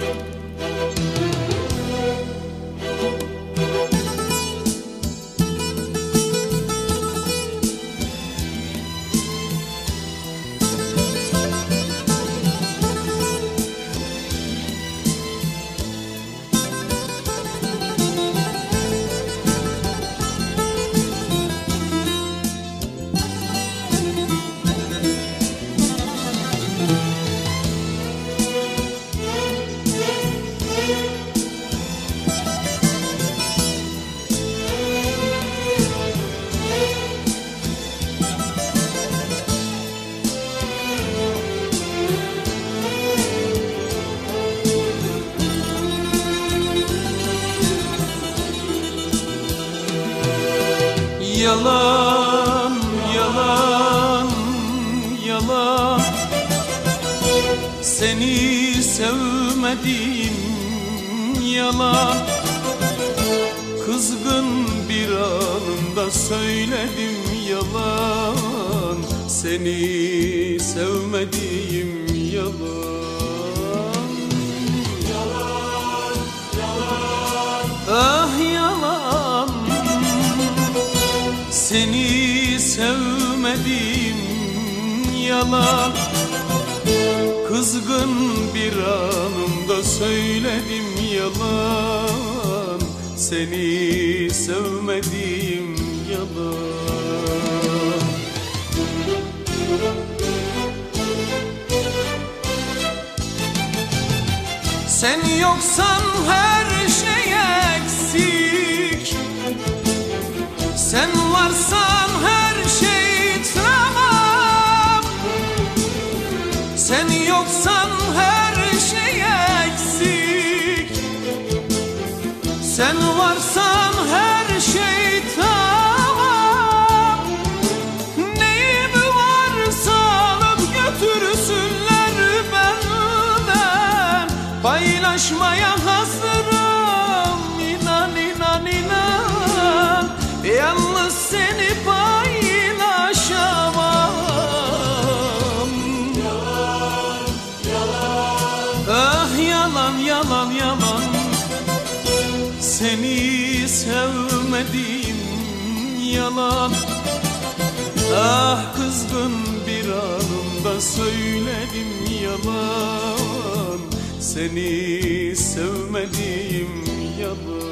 Yalan, yalan, yalan, seni sevmedim yalan. Kızgın bir anımda söyledim yalan, seni sevmediğim yalan. Yalan, yalan, ah yalan, seni sevmedim yalan. Kızgın bir anımda söyledim yalan, seni sevmediğim yalan. Sen yoksan her şey eksik, sen varsan her şey tamam. Sen yoksan her şey eksik, sen varsan her şey tamam. Neyim varsa alıp götürsünler benden, paylaşmaya hazırım, inan inan inan. Yalnız seni paylaşamam. yalan, yalan, Ah yalan, yalan, yalan, seni sevmedim yalan. Ah kızgın bir anımda söyledim yalan, seni sevmedim yalan.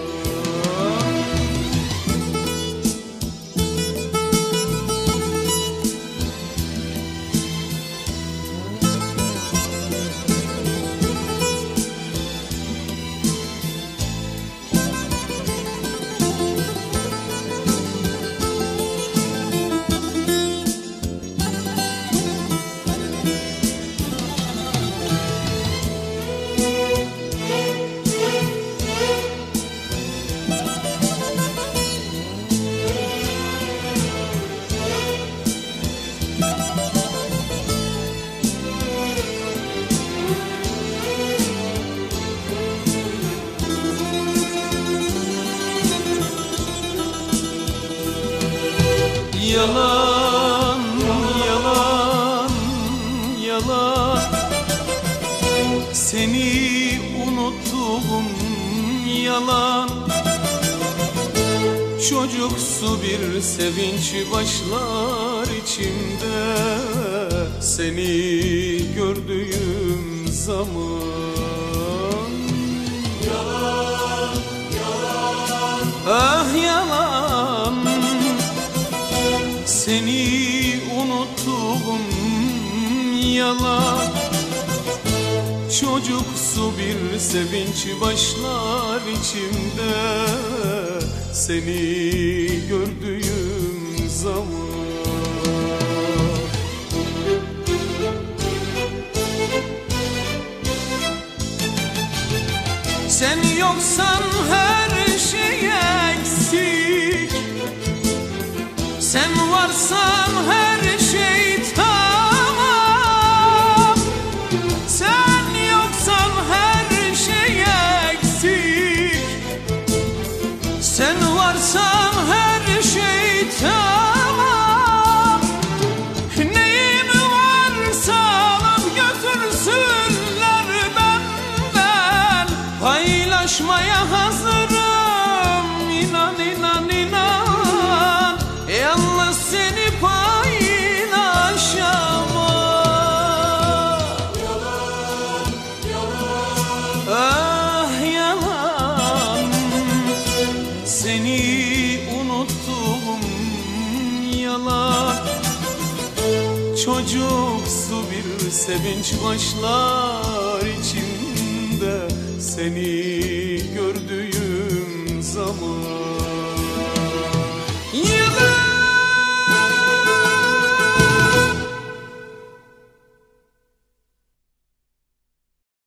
Yalan, yalan, yalan, seni unuttum yalan. Çocuksu bir sevinç başlar içimde, seni gördüğüm zaman. yalan, yalan, Ah yalan, seni unuttum yalan. Çocuksu bir sevinç başlar içimde, seni gördüğüm zaman. Sen yoksan her şey eksik, sen varsan her şey tamam. Sen yoksan her şey eksik, sen varsan her şey tamam. Neyim varsa alıp götürsünler benden, Paylaşmaya hazırım, inan inan inan. Yalnız seni paylaşamam. Yalan, yalan, Ah yalan, seni unuttum yalan. Çocuksu bir sevinç başlar içimde seni gördüğüm zaman.